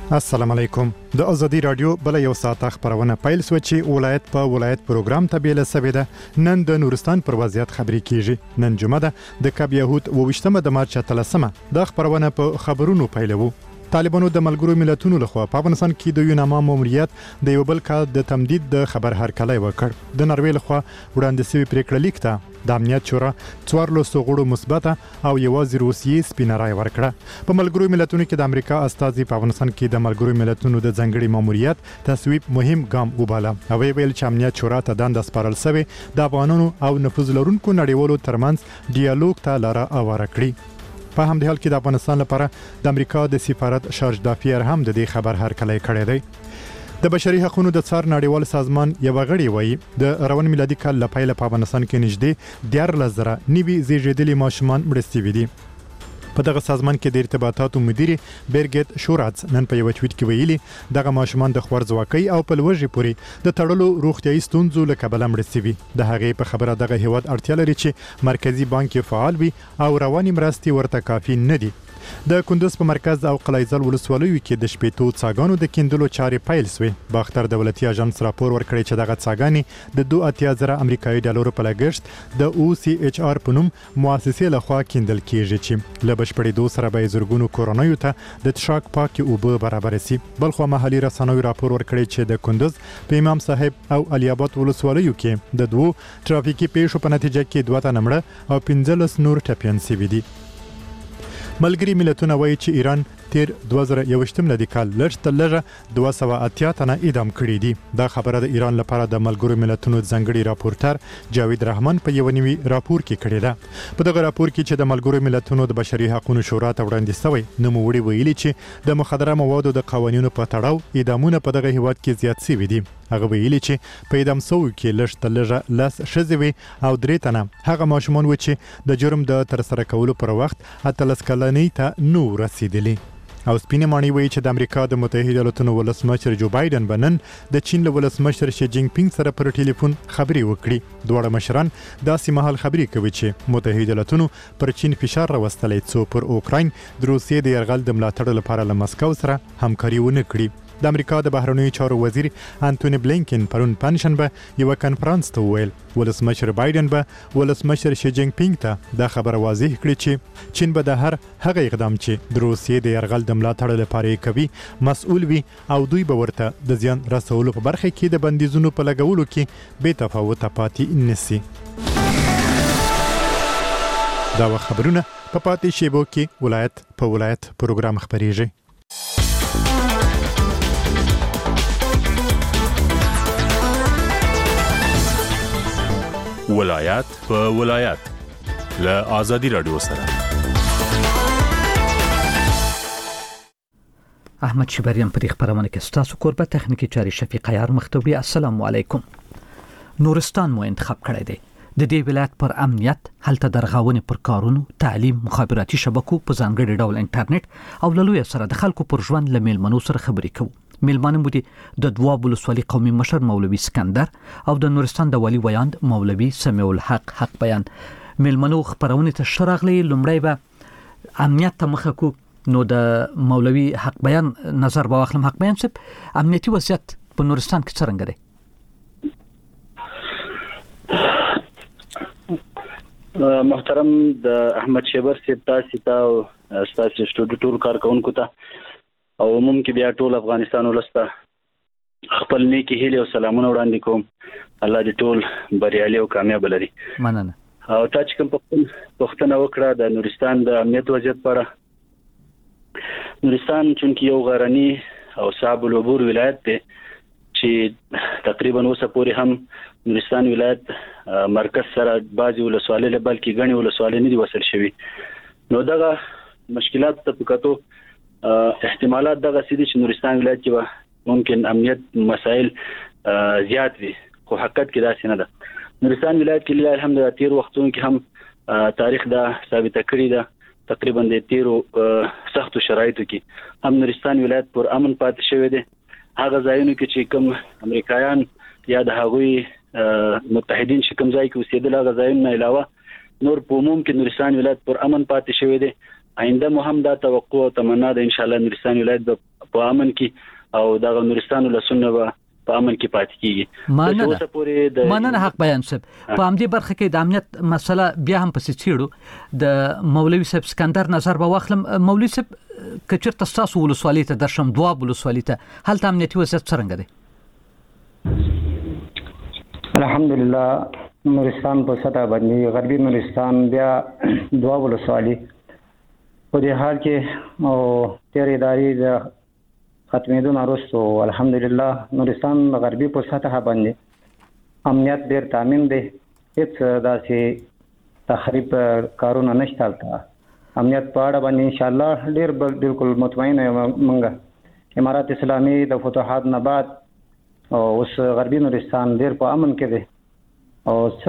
السلام علیکم. د ازادي رادیو بل یو ساعت خبرونه پیل سو چې ولایت په ولایت پروګرام ته بیل سویده. نن د نورستان پر وضعیت خبري کیږي. نن جمعه ده د کاب یهود 28 د مارچ 13 د خبرونه په خبرونو پیلوو. طالبانو د ملګرو ملتونو لخوا په افغانستان کې د یوناما ماموریت د یو بل کال د تمدید د خبر هرکلی وکړ. د نروې لخوا وړاندې شوی پریکړه لیک ته د امنیت شورا 14 غړو مثبته او یوازې روسیې سپینه رای ورکړه. په ملګرو ملتونو کې د امریکا استازي په افغانستان کې د ملګرو ملتونو د ځنګړي ماموریت تصویب مهم ګام وباله. او ویل چې امنیت شورا ته دنده سپارل شوی د افغانانو او نفوذ لرونکو نړیوالو ترمنځ ډیالوګ ته لاره هواره کړي. په همدې حال کې د افغانستان لپاره د امریکا د سفارت شارج دافیر هم د دې خبر هرکلی کړی دی. د بشري حقوقو د څار نړیوال سازمان یو غړي وایي د روان میلادي کال لپاره په افغانستان کې نږدې 14,000 نوي زیږیدلي ماشومان مړه شوي دي. په دغه سازمان کې د ارتباطاتو مدیر بیرګټ شوراتس نن په یو ټویټ کې ویلي دغه ماشومان د خوارځواکۍ او په لوږې پورې د تړلو روغتیايي ستونزو له کبله مړه شوي. د هغې په خبره دغه هیواد اړتیا لري چې مرکزی بانک فعال وي او رواني مرستې ورته کافي نه دي. د کندوز په مرکز او قلعه‌زل ولسوالیو کې د شپېتو څاګانو د کیندلو چارې پیل شوې. باختر دولتي اژانس راپور ورکړی چې دغه څاګانې د 2.8 امریکایي ډالرو په لګښت د OCHR په نوم مؤسسې لخوا کیندل کیږي چې له بشپړېدو سره به زرګونو کورنیو ته د څښاک پاکي اوبه برابر شي. بلخو محلي رسنیو راپور ورکړی چې د کندوز په امام صاحب او علي آباد ولسوالیو کې د 2 ترافیکي پیښو په نتیجه کې 2 تنه مړه او 15 نور ټپیان شوي دي. ملګري ملتونه وایي چې ایران تیر 2021 ملادي کال لږ 280 تنه اعدام کړي دي. دا خبره د ایران لپاره د ملګرو ملتونو ځنګړي راپورټر جاوید رحمان په یو نوي راپور کې کړی ده. په دغه راپور کې چې د ملګرو ملتونو د بشري حقوقو شورا ته وړاندې شوی نوموړي ویلي چې د مخدره موادو د قوانینو په تړاو اعدامونه په دغه هیواد کې زیات شوي دي. هغه ویلي چې په اعدام شوو کې لږ لاس شذوي او 3 تنه هغه ماشومان و چې د جرم د ترسره کولو پر وخت 13 کلنۍ ته نو رسیدلی. او سپینه مانی وایي چې د امریکا د متحده ایالاتونو ولسمشر جو بایدن بنن د چین له ولسمشر شي جینګ پینګ سره پر ټلیفون خبري وکړي. دوه مشران داسې مهال خبري کوي چې متحده ایالاتونو پر چین فشار راوستلی څو پر اوکراین د روسیې د یرغل د ملاتړ لپاره له مسکو سره همکاري ونه کړي. د امریکا د بهرنیو چارو وزیر انټونی بلینکن پرون پنځشنبه یو کانفرنس ته ویل ولسمشر بایدن به ولسمشر شي جینګ پینګ ته دا خبره واضح کړي چې چین به د هر هغه اقدام چې د روسیې د یرغل د ملاتړ لپاره کوي مسؤل وي او دوی به ورته د زیان رسولو په برخه کې د بندیزونو په لګولو کې بې تفاوت پاتې نشي. دا خبرونه په پاتې شیبو کې ولایت په ولایت پروګرام خبريږي. ولایت په ولایت له آزادي رادیو سره احمد شبریان په خبرونه کې ستاسو کوربه تخنیکی چاري شفیق عیار مختوبي. السلام علیکم. نورستان مو انتخاب کړی دی. د دې ولایت پر امنیت هلته درغاونې پر کارونو تعلیم مخابراتي شبکو په ځانګړي ډول انټرنیټ او لوی سره د خلکو پر ژوند له میلمنو سره خبرې کوو. میلمانه مو دي د دواب ولسوالي قومي مشر مولوي اسکندر او د نورستان د ولی ویاند مولوي سمیع الحق حق بیان. میلمنو خبرونه ته شرغلي لمړی به امنیت ته مخه کو. نو د مولوي حق بیان نظر به واخلم. حق بیان صاحب امنیتي وضعیت په نورستان کې څنګه دی؟ محترم د احمد شبر صاحب تاسو ته ستاسو سټوډیو ټول کارکونکو ته او ممکن بیا ټول افغانستان ولسته خپل نیکی هیله او سلامونه وړاندې کوم. الله دې ټول بریالي او کامیاب لري. مننه. او تاسو کوم پښتنه وکړه د نورستان د امنیت وضعیت پر. نورستان چونکی یو غرنی او صعب العبور ولایت دی چې تقریبا اوسه پورې هم نورستان ولایت مرکز سره بعضی ولسوالۍ له بلکې غني ولسوالۍ نه دي وصل شوي. نو دغه مشکلات ته پکاتو احتمالات دغه سيدي چې نورستان ولایت کې ممکن امنیت مسائل زیات وي خو حقیقت کې دا څه نه ده. نورستان ولایت کې لله الحمد تیر وختونو کې هم تاریخ دا ثابت کړی ده تقریبا د تیرو سختو شرایطو کې هم نورستان ولایت پر امن پاتې شوی دی. هغه ځایونه کې چې کوم امریکایان یا د هغوی متحدین چې کوم ځای کې اوسېدل هغه ځایونه علاوه نور په عموم کې نورستان ولایت پر امن پاتې شوی دی. آینده مو هم دا توقع او تمنا ده ان شاء الله نورستان ولایت په امن کې او د نورستان ولسونه په امن کې پاتې کیږي. مننه حق بیان صاحب. په همدې برخه کې د امنیت مسله بیا هم پسې چیړو د مولوي صاحب اسکندر نظر به واخلم. مولوي صاحب کچر تاسو ولسوالۍ ته درشم دواب ولسوالۍ ته هلته امنیتي وضعیت څنګه دی؟ الحمدلله نورستان په سطح باندې غربي نورستان بیا دواب ولسوالۍ په دې حال کې او تیر ادارې د ختمېدو وروسته الحمدلله نورستان غربي په سطح باندې امنیت ډېر تامین دی. هیڅ داسې تخریب کارونه نشته. امنیت په اړه باندې ان شاء الله ډېر بالکل مطمئن یم. موږ امارات اسلامي د فتوحات نه بعد او اوس غربي نورستان ډېر په امن کې دی او